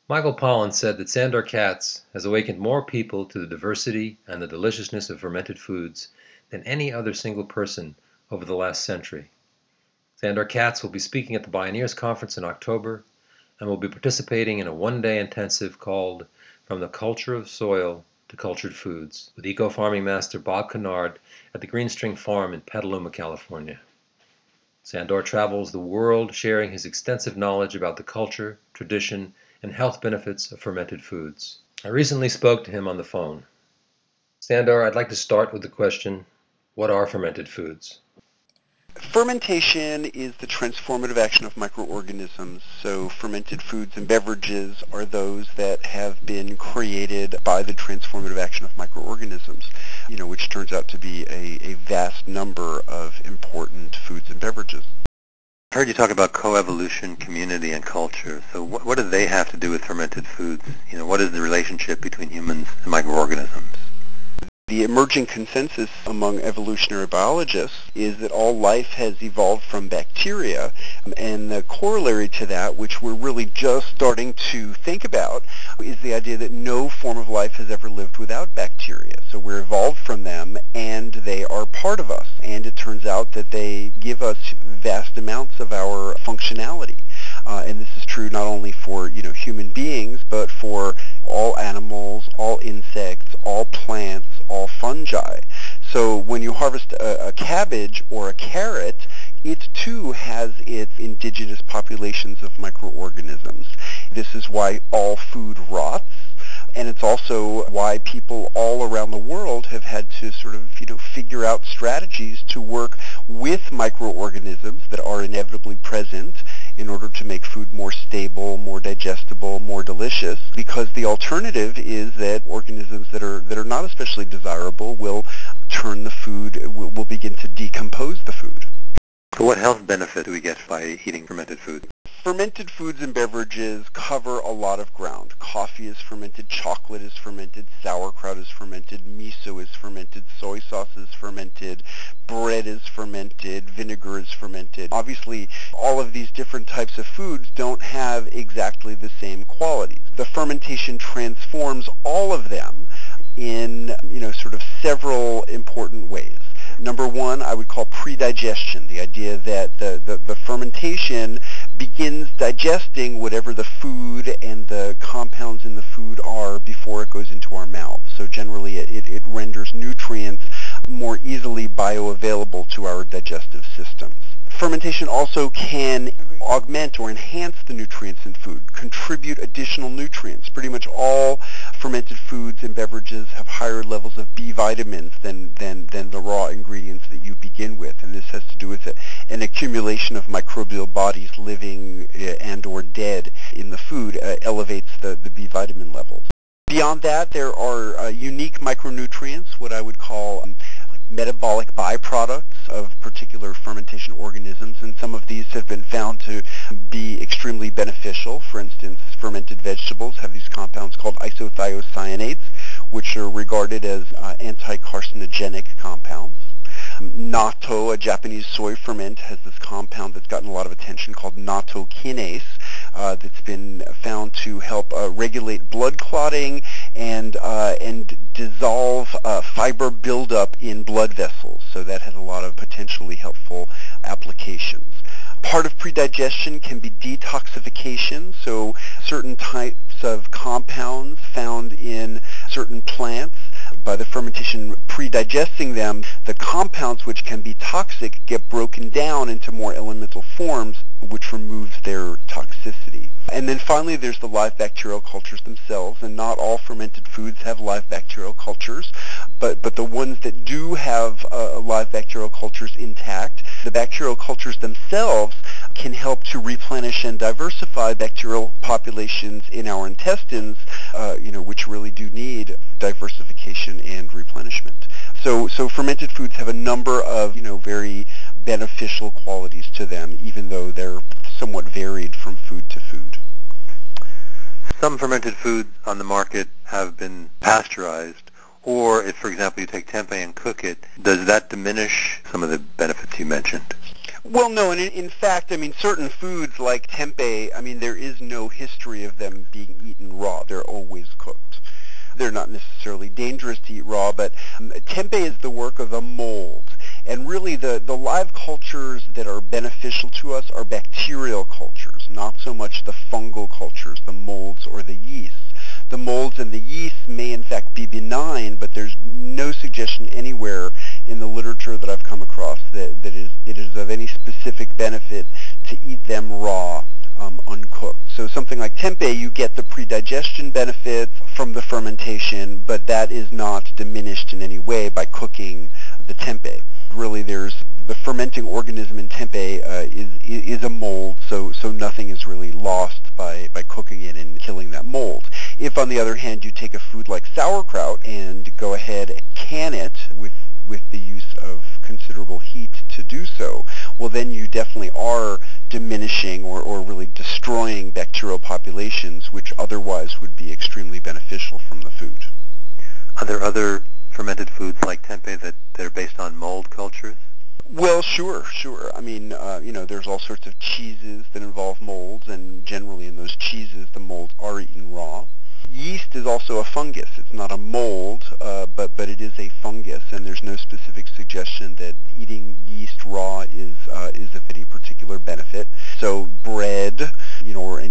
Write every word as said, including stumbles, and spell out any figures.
Michael Pollan said that Sandor Katz has awakened more people to the diversity and the deliciousness of fermented foods than any other single person over the last century. Sandor Katz will be speaking at the Bioneers Conference in October and will be participating in a one-day intensive called From the Culture of Soil to Cultured Foods with eco-farming master Bob Kennard at the Greenstring Farm in Petaluma, California. Sandor travels the world sharing his extensive knowledge about the culture, tradition, and health benefits of fermented foods. I recently spoke to him on the phone. Sandor, I'd like to start with the question, what are fermented foods? Fermentation is the transformative action of microorganisms. So fermented foods and beverages are those that have been created by the transformative action of microorganisms, you know, which turns out to be a, a vast number of important foods and beverages. I heard you talk about coevolution, community, and culture. So what, what do they have to do with fermented foods? You know, what is the relationship between humans and microorganisms? The emerging consensus among evolutionary biologists is that all life has evolved from bacteria, and the corollary to that, which we're really just starting to think about, is the idea that no form of life has ever lived without bacteria. So we're evolved from them, and they are part of us, and it turns out that they give us vast amounts of our functionality. Uh, and this is true not only for, you know, human beings, but for all animals, all insects, all plants, all fungi. So when you harvest a, a cabbage or a carrot, it too has its indigenous populations of microorganisms. This is why all food rots. And it's also why people all around the world have had to sort of, you know, figure out strategies to work with microorganisms that are inevitably present in order to make food more stable, more digestible, more delicious, because the alternative is that organisms that are that are not especially desirable will turn the food, will, will begin to decompose the food. So what health benefit do we get by eating fermented foods? Fermented foods and beverages cover a lot of ground. Coffee is fermented, chocolate is fermented, sauerkraut is fermented, miso is fermented, soy sauce is fermented, bread is fermented, vinegar is fermented. Obviously, all of these different types of foods don't have exactly the same qualities. The fermentation transforms all of them in, you know, sort of several important ways. Number one, I would call predigestion, the idea that the, the, the fermentation begins digesting whatever the food and the compounds in the food are before it goes into our mouth. So generally it, it renders nutrients more easily bioavailable to our digestive systems. Fermentation also can augment or enhance the nutrients in food, contribute additional nutrients. Pretty much all fermented foods and beverages have higher levels of B vitamins than, than, than the raw ingredients that you begin with, and this has to do with an accumulation of microbial bodies living and or dead in the food uh, elevates the, the B vitamin levels. Beyond that, there are uh, unique micronutrients, what I would call um, metabolic byproducts of particular fermentation organisms, and some of these have been found to be extremely beneficial. For instance, fermented vegetables have these compounds called isothiocyanates, which are regarded as uh, anti-carcinogenic compounds. Natto, a Japanese soy ferment, has this compound that's gotten a lot of attention called nattokinase uh, that's been found to help uh, regulate blood clotting and uh, and dissolve uh, fiber buildup in blood vessels. So that has a lot of potentially helpful applications. Part of predigestion can be detoxification, so certain types of compounds found in certain plants, by the fermentation pre-digesting them, the compounds which can be toxic get broken down into more elemental forms, which removes their toxicity. And then finally, there's the live bacterial cultures themselves, and not all fermented foods have live bacterial cultures, but, but the ones that do have uh, live bacterial cultures intact, the bacterial cultures themselves can help to replenish and diversify bacterial populations in our intestines, uh, you know, which really do need diversification and replenishment. So, so fermented foods have a number of, you know, very beneficial qualities to them, even though they're somewhat varied from food to food. Some fermented foods on the market have been pasteurized, or if, for example, you take tempeh and cook it, does that diminish some of the benefits you mentioned? Well, no, and in, in fact, I mean, certain foods like tempeh, I mean, there is no history of them being eaten raw. They're always cooked. They're not necessarily dangerous to eat raw, but um, tempeh is the work of a mold. And really the, the live cultures that are beneficial to us are bacterial cultures, not so much the fungal cultures, the molds or the yeasts. The molds and the yeasts may in fact be benign, but there's no suggestion anywhere in the literature that I've come across that, that is, it is of any specific benefit to eat them raw um, uncooked. So something like tempeh, you get the predigestion benefits from the fermentation, but that is not diminished in any way by cooking the tempeh. Really, there's the fermenting organism in tempeh uh, is is a mold, so so nothing is really lost by by cooking it and killing that mold. If, on the other hand, you take a food like sauerkraut and go ahead and can it with with the use of considerable heat to do so, well, then you definitely are diminishing or, or really destroying bacterial populations, which otherwise would be extremely beneficial from the food. Are there other fermented foods like tempeh that, that are based on mold cultures? Well, sure, sure. I mean, uh, you know, there's all sorts of cheeses that involve molds, and generally in those cheeses, the molds are eaten raw. Yeast is also a fungus. It's not a mold, uh, but but it is a fungus, and there's no specific suggestion that eating